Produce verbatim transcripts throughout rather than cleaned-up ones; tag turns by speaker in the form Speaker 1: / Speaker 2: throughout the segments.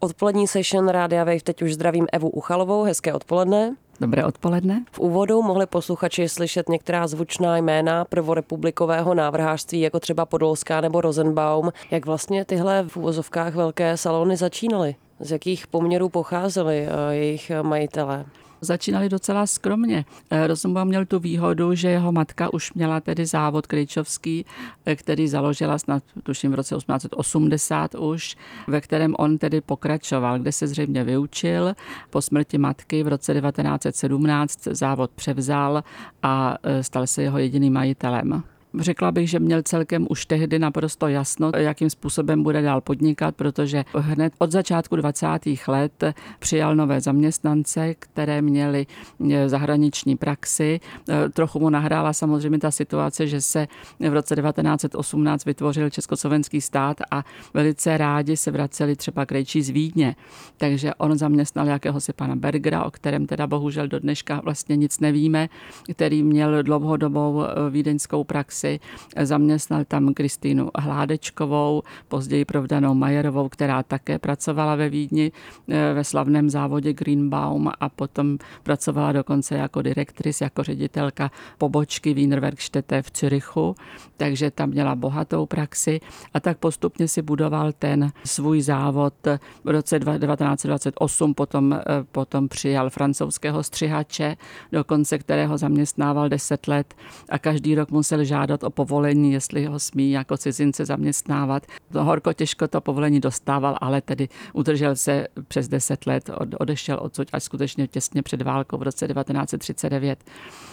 Speaker 1: Odpolední session Rádia Wave, teď už zdravím Evu Uchalovou, hezké odpoledne.
Speaker 2: Dobré odpoledne.
Speaker 1: V úvodu mohli posluchači slyšet některá zvučná jména prvorepublikového návrhářství, jako třeba Podolská nebo Rosenbaum. Jak vlastně tyhle v uvozovkách velké salony začínaly? Z jakých poměrů pocházeli jejich majitelé?
Speaker 2: Začínali docela skromně. Rosenbaum měl tu výhodu, že jeho matka už měla tedy závod krejčovský, který založila snad, tuším v roce osmnáct set osmdesát už, ve kterém on tedy pokračoval, kde se zřejmě vyučil. Po smrti matky v roce devatenáct set sedmnáct závod převzal a stal se jeho jediným majitelem. Řekla bych, že měl celkem už tehdy naprosto jasno, jakým způsobem bude dál podnikat, protože hned od začátku dvacátých let přijal nové zaměstnance, které měly zahraniční praxi. Trochu mu nahrála samozřejmě ta situace, že se v roce devatenáct set osmnáct vytvořil československý stát a velice rádi se vraceli třeba krejčí z Vídně. Takže on zaměstnal jakéhosi pana Bergera, o kterém teda bohužel do dneška vlastně nic nevíme, který měl dlouhodobou vídeňskou praxi. Zaměstnal tam Kristýnu Hládečkovou, později provdanou Majerovou, která také pracovala ve Vídni ve slavném závodě Greenbaum a potom pracovala dokonce jako direktris, jako ředitelka pobočky Wienerwerkstätte v Zürichu, takže tam měla bohatou praxi a tak postupně si budoval ten svůj závod. V roce devatenáct set dvacet osm potom, potom přijal francouzského střihače, dokonce kterého zaměstnával deset let a každý rok musel žádat o povolení, jestli ho smí jako cizince zaměstnávat. Horko těžko to povolení dostával, ale tedy udržel se přes deset let, odešel odsud až skutečně těsně před válkou v roce devatenáct set třicet devět.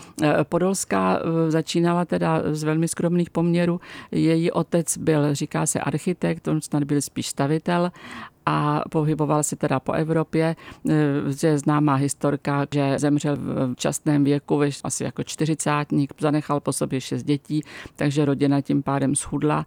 Speaker 2: Podolská začínala teda z velmi skromných poměrů. Její otec byl, říká se, architekt, on snad byl spíš stavitel a pohyboval se teda po Evropě. Je známá historka, že zemřel v časném věku, asi jako čtyřicátník, zanechal po sobě šest dětí, takže rodina tím pádem schudla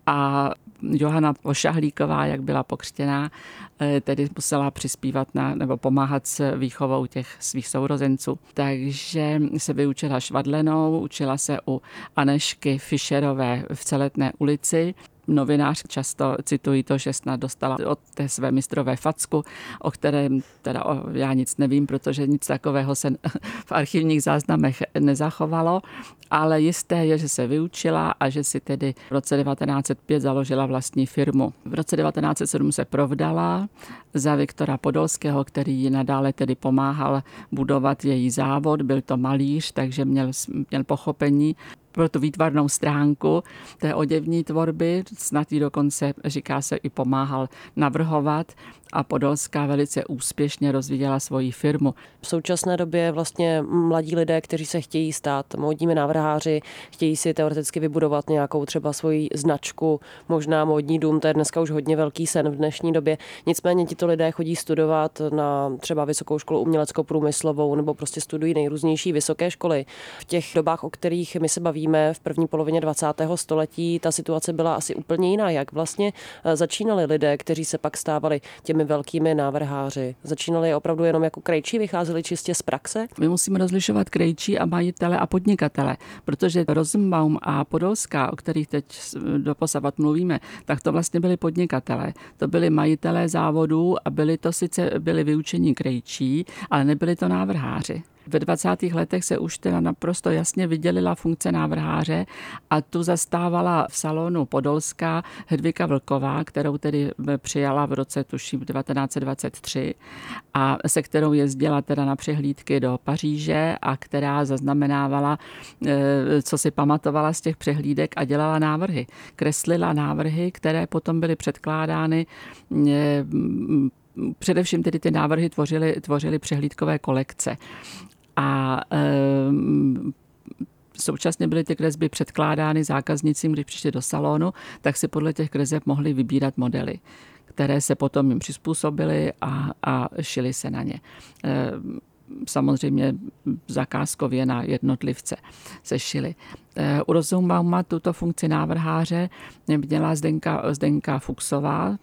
Speaker 2: a Johana Ošahlíková, jak byla pokřtěná, tedy musela přispívat na, nebo pomáhat s výchovou těch svých sourozenců. Takže se vyučila švadlenou, učila se u Anešky Fischerové v Celetné ulici. Novinář často citují to, že snad dostala od té své mistrové facku, o kterém teda o, já nic nevím, protože nic takového se v archivních záznamech nezachovalo, ale jisté je, že se vyučila a že si tedy v roce devatenáct set pět založila vlastní firmu. V roce devatenáct set sedm se provdala za Viktora Podolského, který ji nadále tedy pomáhal budovat její závod. Byl to malíř, takže měl, měl pochopení pro tu výtvarnou stránku té oděvní tvorby, snad jí dokonce, říká se, i pomáhal navrhovat a Podolská velice úspěšně rozvíjela svoji firmu.
Speaker 1: V současné době vlastně mladí lidé, kteří se chtějí stát módními návrháři, chtějí si teoreticky vybudovat nějakou třeba svoji značku, možná módní dům, to je dneska už hodně velký sen v dnešní době. Nicméně tito lidé chodí studovat na třeba Vysokou školu umělecko-průmyslovou nebo prostě studují nejrůznější vysoké školy. V těch dobách, o kterých my se bavíme v první polovině dvacátého století, ta situace byla asi úplně jiná. Jak vlastně začínali lidé, kteří se pak stávali těmi velkými návrháři? Začínali opravdu jenom jako krejčí, vycházeli čistě z praxe?
Speaker 2: My musíme rozlišovat krejčí a majitele a podnikatele, protože Rosenbaum a Podolská, o kterých teď doposavat mluvíme, tak to vlastně byli podnikatelé. To byli majitelé závodů a byli to sice byli vyučení krejčí, ale nebyli to návrháři. Ve dvacátých letech se už teda naprosto jasně vydělila funkce návrháře a tu zastávala v salonu Podolská Hedvika Vlková, kterou tedy přijala v roce tuším devatenáct set dvacet tři a se kterou jezdila teda na přehlídky do Paříže a která zaznamenávala, co si pamatovala z těch přehlídek a dělala návrhy. Kreslila návrhy, které potom byly předkládány. Především tedy ty návrhy tvořily, tvořily přehlídkové kolekce. A e, současně byly ty kresby předkládány zákaznicím, když přišli do salonu, tak si podle těch kreseb mohli vybírat modely, které se potom jim přizpůsobily a, a šily se na ně. E, samozřejmě zakázkově na jednotlivce se šily. U Rosenbauma tuto funkci návrháře měla Zdenka, Zdenka Fuchsová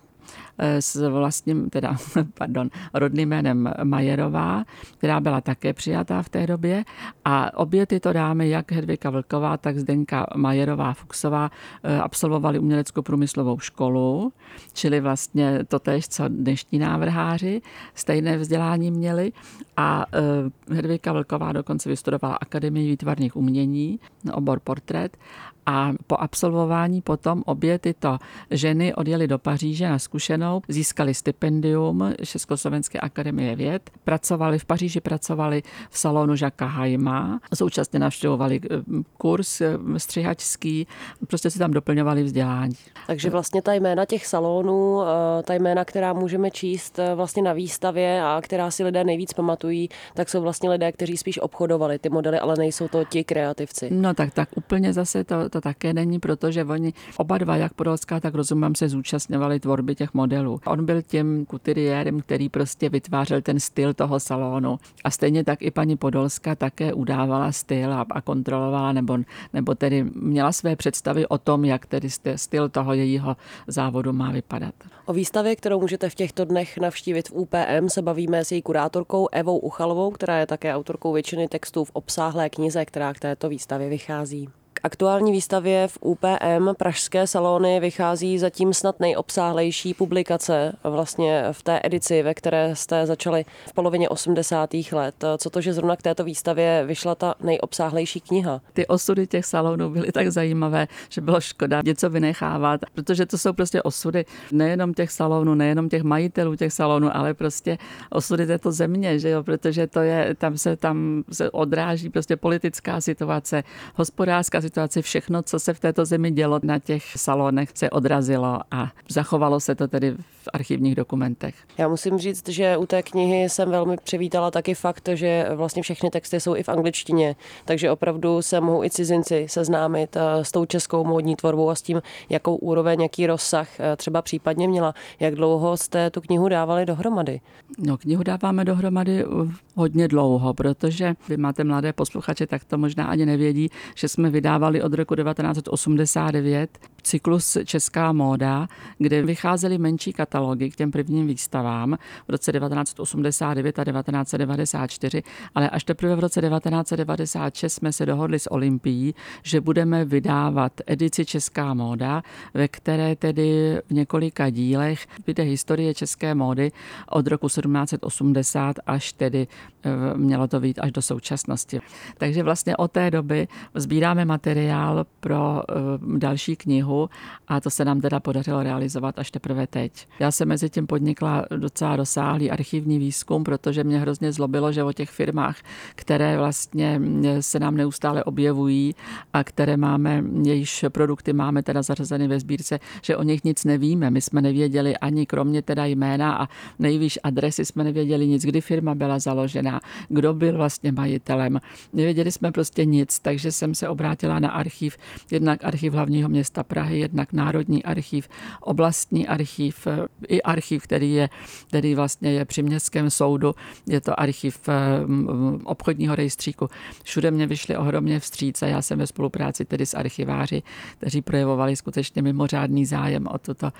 Speaker 2: s vlastním, teda, pardon, rodným jménem Majerová, která byla také přijatá v té době. A obě tyto dámy, jak Hedvika Vlková, tak Zdeňka Majerová Fuchsová, absolvovali uměleckou průmyslovou školu, čili vlastně totéž, co dnešní návrháři, stejné vzdělání měli. A Hedvika Vlková dokonce vystudovala Akademii výtvarných umění, obor portrét, a po absolvování potom obě tyto ženy odjeli do Paříže na zkušenou, získali stipendium Československé akademie věd, pracovali v Paříži, pracovali v salonu Jacquesa Haima, současně navštěvovali kurz střihačský, prostě si tam doplňovali vzdělání.
Speaker 1: Takže vlastně ta jména těch salonů, ta jména, která můžeme číst vlastně na výstavě a která si lidé nejvíc pamatují, tak jsou vlastně lidé, kteří spíš obchodovali ty modely, ale nejsou to ti kreativci.
Speaker 2: No tak, tak úplně zase to, to také není, protože oni oba dva, jak Podolská, tak Rozumám, se zúčastňovali tvorby těch modelů. On byl tím kutiriérem, který prostě vytvářel ten styl toho salonu. A stejně tak i paní Podolská také udávala styl a, a kontrolovala, nebo, nebo tedy měla své představy o tom, jak tedy styl toho jejího závodu má vypadat.
Speaker 1: O výstavě, kterou můžete v těchto dnech navštívit v U P M, se bavíme s její kurátorkou Evou Uchalovou, která je také autorkou většiny textů v obsáhlé knize, která k této výstavě vychází. K aktuální výstavě v U P M Pražské salony vychází zatím snad nejobsáhlejší publikace vlastně v té edici, ve které jste začali v polovině osmdesátých let. Co to, že zrovna k této výstavě vyšla ta nejobsáhlejší kniha?
Speaker 2: Ty osudy těch salonů byly tak zajímavé, že bylo škoda něco vynechávat, protože to jsou prostě osudy nejenom těch salonů, nejenom těch majitelů těch salonů, ale prostě osudy této země, že jo, protože to je, tam se, tam se odráží prostě politická situace, hospodářská situace, všechno, co se v této zemi dělo na těch salonech, se odrazilo a zachovalo se to tedy v archivních dokumentech.
Speaker 1: Já musím říct, že u té knihy jsem velmi přivítala taky fakt, že vlastně všechny texty jsou i v angličtině, takže opravdu se mohou i cizinci seznámit s tou českou módní tvorbou a s tím, jakou úroveň, jaký rozsah třeba případně měla. Jak dlouho jste tu knihu dávali dohromady?
Speaker 2: No, knihu dáváme dohromady hodně dlouho, protože vy máte mladé posluchače, tak to možná ani nevědí, že jsme vydávali od roku devatenáct set osmdesát devět cyklus Česká móda, kde vycházely menší katalogy k těm prvním výstavám v roce devatenáct set osmdesát devět a devatenáct set devadesát čtyři, ale až teprve v roce devatenáct set devadesát šest jsme se dohodli s Olympií, že budeme vydávat edici Česká móda, ve které tedy v několika dílech vyjde historie české módy od roku sedmnáct set osmdesát až tedy mělo to vyjít až do současnosti. Takže vlastně od té doby sbíráme materiál pro další knihu a to se nám teda podařilo realizovat až teprve teď. Já jsem mezi tím podnikla docela rozsáhlý archivní výzkum, protože mě hrozně zlobilo, že o těch firmách, které vlastně se nám neustále objevují a které máme, jejíž produkty máme teda zařazeny ve sbírce, že o nich nic nevíme. My jsme nevěděli ani kromě teda jména a nejvýš adresy jsme nevěděli nic, kdy firma byla založena, kdo byl vlastně majitelem. Nevěděli jsme prostě nic, takže jsem se obrátila na archiv, jednak archiv hlavního města Prahy, jednak Národní archiv, oblastní archiv, i archiv, který je, který vlastně je při městském soudu, je to archiv obchodního rejstříku. Všude mě vyšli ohromně vstříc a já jsem ve spolupráci tedy s archiváři, kteří projevovali skutečně mimořádný zájem o tuto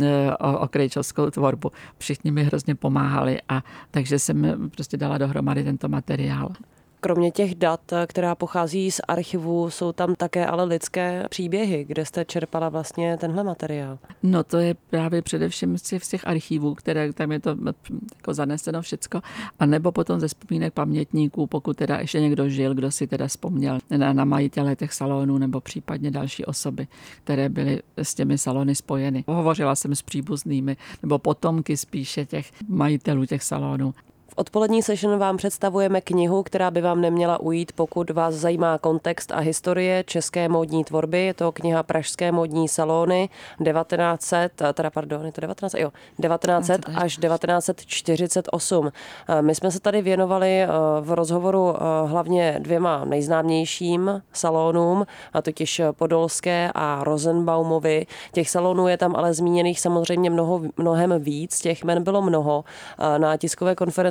Speaker 2: o, o krejčovskou tvorbu. Všichni mi hrozně pomáhali a takže jsem prostě dala dohromady tento materiál.
Speaker 1: Kromě těch dat, která pochází z archivu, jsou tam také ale lidské příběhy, kde jste čerpala vlastně tenhle materiál.
Speaker 2: No to je právě především z těch archivů, které tam je to jako zaneseno všecko, a nebo potom ze vzpomínek pamětníků, pokud teda ještě někdo žil, kdo si teda vzpomněl na, na majitele těch salonů nebo případně další osoby, které byly s těmi salony spojeny. Hovořila jsem s příbuznými nebo potomky spíše těch majitelů těch salonů.
Speaker 1: V odpolední session vám představujeme knihu, která by vám neměla ujít, pokud vás zajímá kontext a historie české módní tvorby. Je to kniha Pražské módní salony devatenáct set, teda pardon, je to devatenáct, jo, devatenáct set až devatenáct set čtyřicet osm. My jsme se tady věnovali v rozhovoru hlavně dvěma nejznámějším salonům, a totiž Podolské a Rosenbaumovi. Těch salonů je tam ale zmíněných samozřejmě mnoho, mnohem víc, těch jmen bylo mnoho. Na tiskové konferenci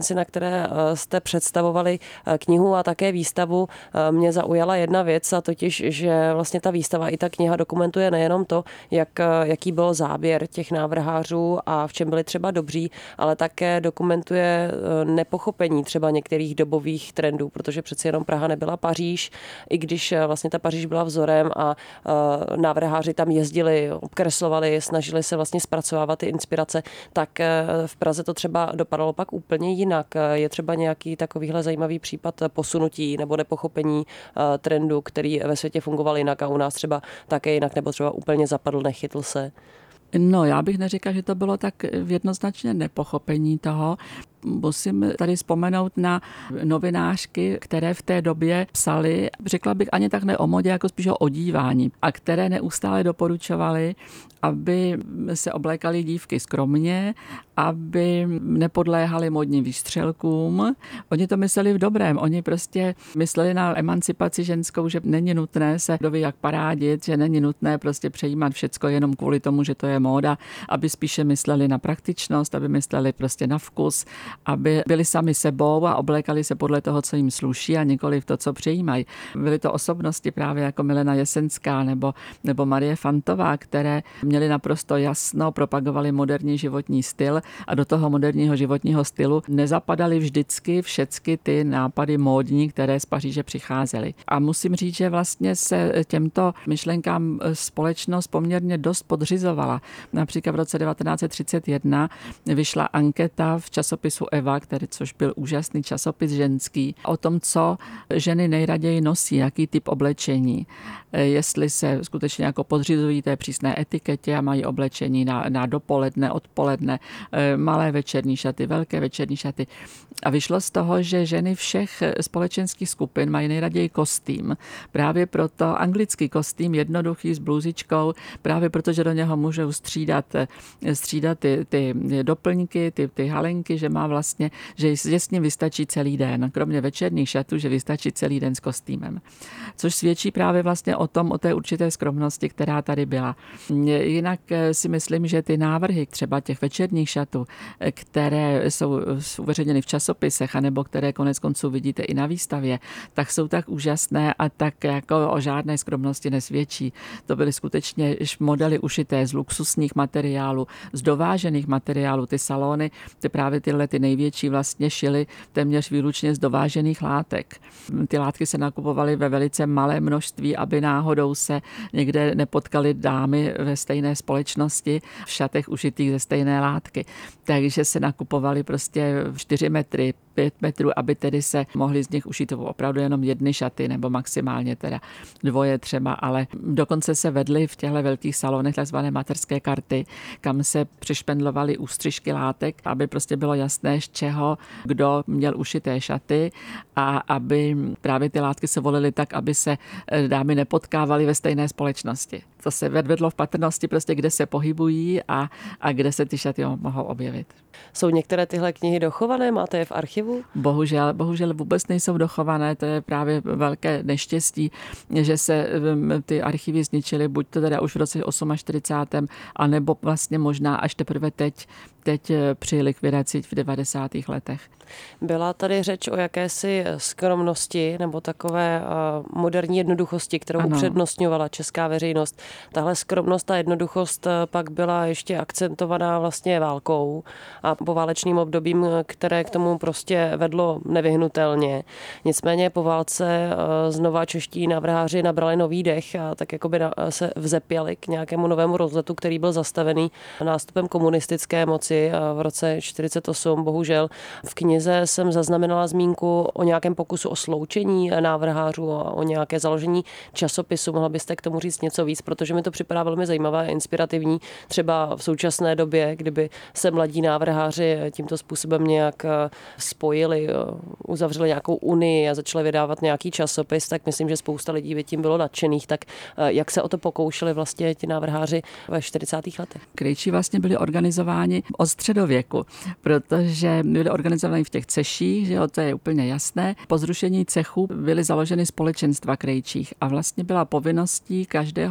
Speaker 1: konferenci, na které jste představovali knihu a také výstavu, mě zaujala jedna věc, a totiž, že vlastně ta výstava i ta kniha dokumentuje nejenom to, jak, jaký byl záběr těch návrhářů a v čem byli třeba dobří, ale také dokumentuje nepochopení třeba některých dobových trendů, protože přeci jenom Praha nebyla Paříž, i když vlastně ta Paříž byla vzorem a návrháři tam jezdili, obkreslovali, snažili se vlastně zpracovávat ty inspirace, tak v Praze to třeba dopadalo pak úplně jinak. Je třeba nějaký takovýhle zajímavý případ posunutí nebo nepochopení trendu, který ve světě fungoval jinak a u nás třeba také jinak, nebo třeba úplně zapadl, nechytl se?
Speaker 2: No, já bych neříkala, že to bylo tak jednoznačně nepochopení toho. Musím tady vzpomenout na novinářky, které v té době psaly, řekla bych ani tak ne o modě, jako spíš o odívání, a které neustále doporučovaly, aby se oblékaly dívky skromně, aby nepodléhaly modním výstřelkům. Oni to mysleli v dobrém. Oni prostě mysleli na emancipaci ženskou, že není nutné se kdo ví jak parádit, že není nutné prostě přejímat všecko jenom kvůli tomu, že to je móda, aby spíše mysleli na praktičnost, aby mysleli prostě na vkus, aby byli sami sebou a oblékali se podle toho, co jim sluší, a nikoli v to, co přejímají. Byly to osobnosti právě jako Milena Jesenská nebo, nebo Marie Fantová, které měli naprosto jasno, propagovali moderní životní styl a do toho moderního životního stylu nezapadaly vždycky všecky ty nápady módní, které z Paříže přicházely. A musím říct, že vlastně se těmto myšlenkám společnost poměrně dost podřizovala. Například v roce devatenáct set třicet jedna vyšla anketa v časopisu Eva, který, což byl úžasný časopis ženský, o tom, co ženy nejraději nosí, jaký typ oblečení. Jestli se skutečně jako podřizují té přísné etiketě a mají oblečení na, na dopoledne, odpoledne, malé večerní šaty, velké večerní šaty. A vyšlo z toho, že ženy všech společenských skupin mají nejraději kostým. Právě proto anglický kostým, jednoduchý s blůzičkou, právě proto, že do něho můžou střídat, střídat ty, ty doplňky, ty, ty halenky, že má vlastně, že s ním vystačí celý den. Kromě večerních šatů, že vystačí celý den s kostýmem. Což svědčí právě vlastně o tom, o té určité skromnosti, která tady byla. Jinak si myslím, že ty návrhy třeba těch večerních šatů, které jsou uveřejněny v časopisech, anebo které konec konců vidíte i na výstavě, tak jsou tak úžasné a tak jako o žádné skromnosti nesvědčí. To byly skutečně modely ušité z luxusních materiálů, z dovážených materiálů. Ty salony, ty právě tyhle ty největší vlastně šily téměř výlučně z dovážených látek. Ty látky se nakupovaly ve velice malé množství, aby náhodou se někde nepotkaly dámy ve stejné společnosti v šatech ušitých ze stejné látky. Takže se nakupovaly prostě čtyři metry, pět metrů, aby tedy se mohly z nich ušít opravdu jenom jedny šaty, nebo maximálně teda dvoje třeba, ale dokonce se vedly v těchto velkých salonech takzvané materské karty, kam se přišpendlovaly ústřižky látek, aby prostě bylo jasné, z čeho kdo měl ušité šaty, a aby právě ty látky se volily tak, aby se dámy nepotkávaly ve stejné společnosti. To se vedlo v patrnosti prostě, kde se pohybují a, a kde se ty šaty mohou objevit.
Speaker 1: Jsou některé tyhle knihy dochované? Máte je v archivu?
Speaker 2: Bohužel, bohužel vůbec nejsou dochované. To je právě velké neštěstí, že se ty archivy zničily, buď to teda už v roce čtyřicátém osmém, anebo vlastně možná až teprve teď, teď při likvidaci v devadesátých letech.
Speaker 1: Byla tady řeč o jakési skromnosti nebo takové moderní jednoduchosti, kterou ano. upřednostňovala česká veřejnost. Tahle skromnost a jednoduchost pak byla ještě akcentovaná vlastně válkou a poválečným obdobím, které k tomu prostě vedlo nevyhnutelně. Nicméně po válce znova čeští návrháři nabrali nový dech a tak jakoby se vzepěli k nějakému novému rozletu, který byl zastavený nástupem komunistické moci v roce čtyřicet osm. Bohužel v knize jsem zaznamenala zmínku o nějakém pokusu o sloučení návrhářů a o nějaké založení časopisu. Mohla byste k tomu říct něco víc, protože mi to připadá velmi zajímavé a inspirativní. Třeba v současné době, kdyby se mladí návrháři tímto způsobem nějak spojili, uzavřeli nějakou unii a začali vydávat nějaký časopis, tak myslím, že spousta lidí by tím bylo nadšených. Tak jak se o to pokoušeli vlastně ti návrháři ve čtyřicátých letech?
Speaker 2: Krejčí vlastně byli organizováni od středověku, protože byli organizováni v těch ceších, že jo, to je úplně jasné. Po zrušení cechů byly založeny společenstva krejčích a vlastně byla povinností každého krejčího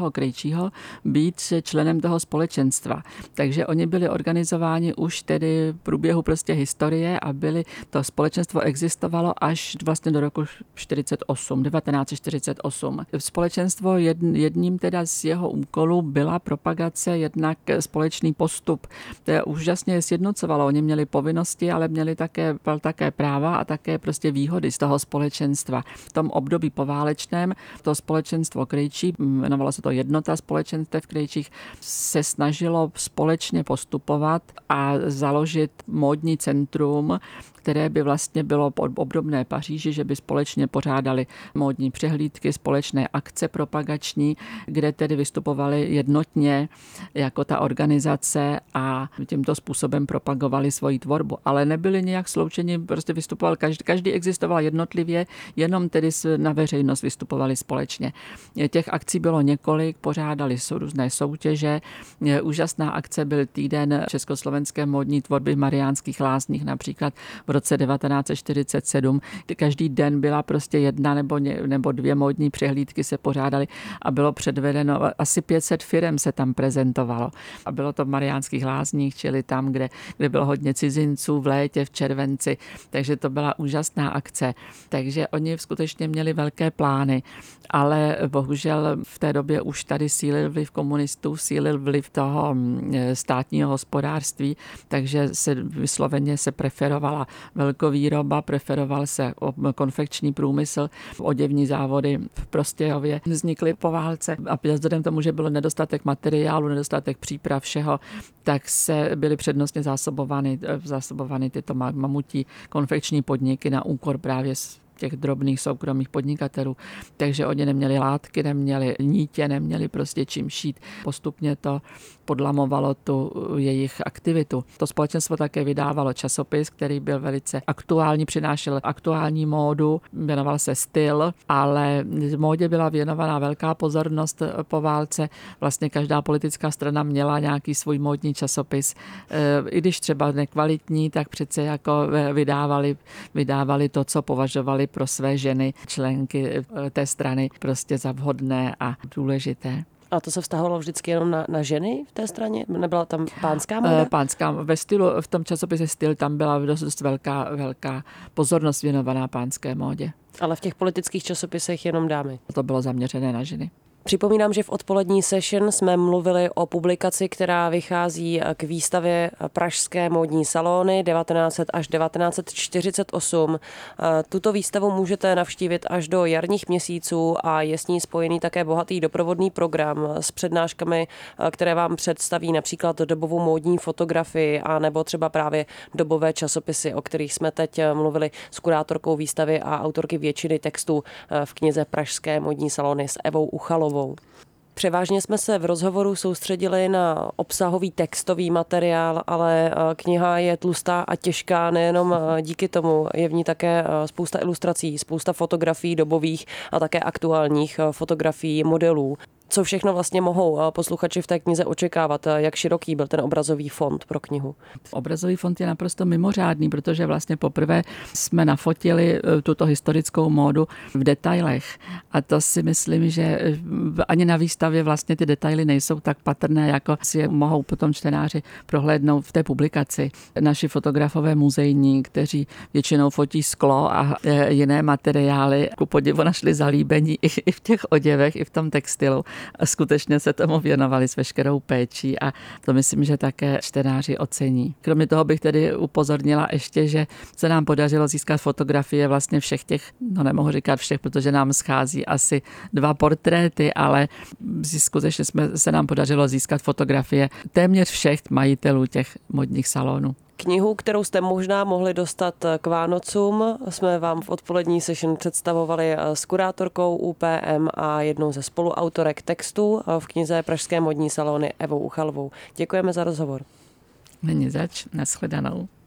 Speaker 2: Krejčího být členem toho společenstva. Takže oni byli organizováni už tedy v průběhu prostě historie a byli, to společenstvo existovalo až vlastně do roku čtyřicet osm, devatenáct set čtyřicet osm. Společenstvo jedním teda z jeho úkolů byla propagace, jednak společný postup. To je úžasně sjednocovalo. Oni měli povinnosti, ale měli také, také práva a také prostě výhody z toho společenstva. V tom období poválečném to společenstvo Krejčí, jmenovalo se to Jednota společenstev Krejčích, se snažilo společně postupovat a založit módní centrum, které by vlastně bylo obdobné Paříži, že by společně pořádali módní přehlídky, společné akce propagační, kde tedy vystupovali jednotně jako ta organizace a tímto způsobem propagovali svoji tvorbu. Ale nebyli nějak sloučeni, prostě vystupoval, každý, každý existoval jednotlivě, jenom tedy na veřejnost vystupovali společně. Těch akcí bylo několik, pořádali různé soutěže. Úžasná akce byl týden československé módní tvorby v Mariánských Lázních, například v roce devatenáct set čtyřicet sedm. Každý den byla prostě jedna nebo, nebo dvě módní přehlídky se pořádaly a bylo předvedeno, asi pět set firem se tam prezentovalo. A bylo to v Mariánských Lázních, čili tam, kde, kde bylo hodně cizinců v létě, v červenci. Takže to byla úžasná akce. Takže oni skutečně měli velké plány, ale bohužel v té době už tady sílil vliv komunistů, sílil vliv toho státního hospodářství, takže se vysloveně se preferovala velkovýroba, preferoval se konfekční průmysl, oděvní závody v Prostějově vznikly po válce a vzhledem k tomu, že byl nedostatek materiálu, nedostatek příprav všeho, tak se byly přednostně zásobovány, zásobovány tyto mamutí konfekční podniky na úkor právě těch drobných soukromých podnikatelů. Takže oni neměli látky, neměli nítě, neměli prostě čím šít. Postupně to podlamovalo tu jejich aktivitu. To společenstvo také vydávalo časopis, který byl velice aktuální, přinášel aktuální módu, jmenoval se Styl, ale módě byla věnovaná velká pozornost po válce. Vlastně každá politická strana měla nějaký svůj módní časopis. I když třeba nekvalitní, tak přece jako vydávali, vydávali to, co považovali pro své ženy, členky té strany prostě za vhodné a důležité.
Speaker 1: A to se vztahovalo vždycky jenom na, na ženy v té straně? Nebyla tam pánská móda?
Speaker 2: Pánská, ve stylu, v tom časopise Styl tam byla dost, dost velká, velká pozornost věnovaná pánské módě.
Speaker 1: Ale v těch politických časopisech jenom dámy?
Speaker 2: To bylo zaměřené na ženy.
Speaker 1: Připomínám, že v odpolední session jsme mluvili o publikaci, která vychází k výstavě Pražské módní salony devatenáct set až devatenáct set čtyřicet osm. Tuto výstavu můžete navštívit až do jarních měsíců a je s ní spojený také bohatý doprovodný program s přednáškami, které vám představí například dobovou módní fotografii a nebo třeba právě dobové časopisy, o kterých jsme teď mluvili s kurátorkou výstavy a autorky většiny textů v knize Pražské módní salony s Evou Uchalovou. Převážně jsme se v rozhovoru soustředili na obsahový textový materiál, ale kniha je tlustá a těžká nejenom díky tomu. Je v ní také spousta ilustrací, spousta fotografií dobových a také aktuálních fotografií modelů. Co všechno vlastně mohou posluchači v té knize očekávat? Jak široký byl ten obrazový fond pro knihu?
Speaker 2: Obrazový fond je naprosto mimořádný, protože vlastně poprvé jsme nafotili tuto historickou módu v detailech. A to si myslím, že ani na výstavě vlastně ty detaily nejsou tak patrné, jako si je mohou potom čtenáři prohlédnout v té publikaci. Naši fotografové muzejní, kteří většinou fotí sklo a jiné materiály, ku podivu našli zalíbení i v těch oděvech, i v tom textilu. Skutečně se tomu věnovali s veškerou péčí a to myslím, že také čtenáři ocení. Kromě toho bych tedy upozornila ještě, že se nám podařilo získat fotografie vlastně všech těch, no nemohu říkat všech, protože nám schází asi dva portréty, ale skutečně jsme, se nám podařilo získat fotografie téměř všech majitelů těch modních salonů.
Speaker 1: Knihu, kterou jste možná mohli dostat k Vánocům, jsme vám v odpolední session představovali s kurátorkou U P M a jednou ze spoluautorek textu v knize Pražské módní salony Evou Uchalovou. Děkujeme za rozhovor.
Speaker 2: Není zač, nashledanou.